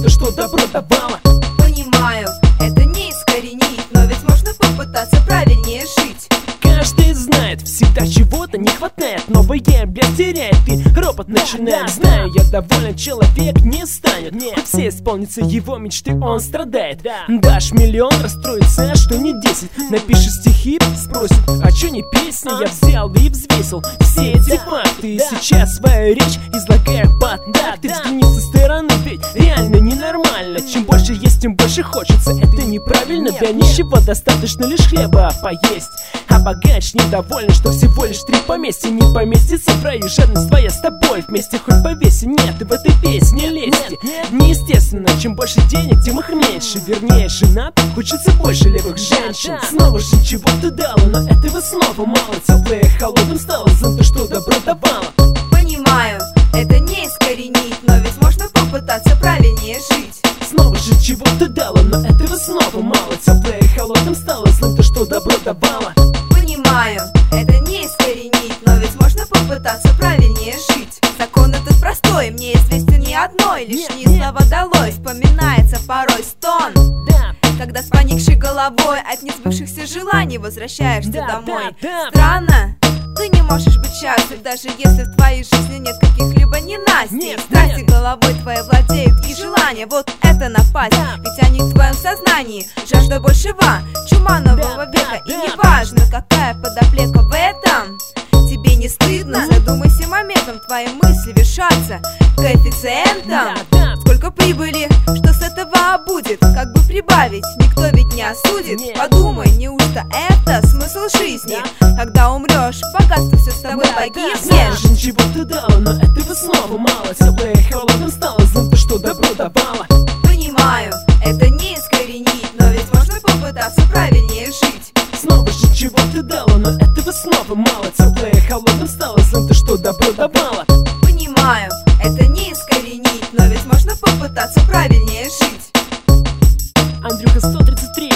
то, что добро давало. Понимаю, это не искоренить, но ведь можно попытаться правильнее жить. Каждый знает, всегда чего-то не хватает, новое блядь теряет и ропот начинает. Знаю, я доволен, человек не станет, хоть все исполнится его мечты, он страдает. Дашь миллион, расстроится, что не 10. Напишешь стихи, спросит, а чё не песня? Я взял и взвесил все эти факты, и сейчас свою речь излагаю под так. Ты взгляни со стороны, ведь реально ненормально. Чем больше есть, тем больше хочется, это неправильно. Для нищего достаточно лишь хлеба поесть, а богач недоволен, что всего лишь 3 поместья не поместится в раю. Жадность твоя с тобой вместе хоть повеси. Нет, в этой песне лести неестественно. Чем больше денег, тем их меньше. Вернее, женат хочется больше левых женщин. Снова же чего-то дала, но этого снова мало. Теплое холодным стало за то, что добро давало. Понимаю, это не искоренить, но ведь можно попытаться правильнее жить. Снова же чего-то дала, но этого снова мало. Теплое холодным стало за то, что добро давало. Понимаю, это не искоренить, но ведь можно попытаться правильнее жить. Закон этот простой, мне известен не одной. Лишние слова долой, вспоминается порой стон, когда с поникшей головой от несбывшихся желаний возвращаешься домой. Странно, ты не можешь быть счастлив, даже если в твоей жизни нет каких-либо ненастей. Страсти головой твоей владеют и желания, вот это напасть, ведь они в твоем сознании. Жажда большего, чума нового века, и неважно, какая подоплека в этом. Тебе не стыдно? Задумайся моментом, твои мысли вершатся коэффициентом. Сколько прибыли, что с этого будет? Как бы прибавить, никто ведь не осудит. Подумай, неужто это смысл жизни? Когда умрешь, богатство все с тобой погибнет. Же чего-то дала, но этого снова мало. Теплое холодным стало за то, что добро давало. Понимаю, это не искоренить, но ведь можно попытаться правильнее жить. Снова же чего-то дала, но этого снова мало. Теплое холодным стало за то, что добро давало. Понимаю, это не искоренить, но ведь можно попытаться правильнее жить. Андрюха 133.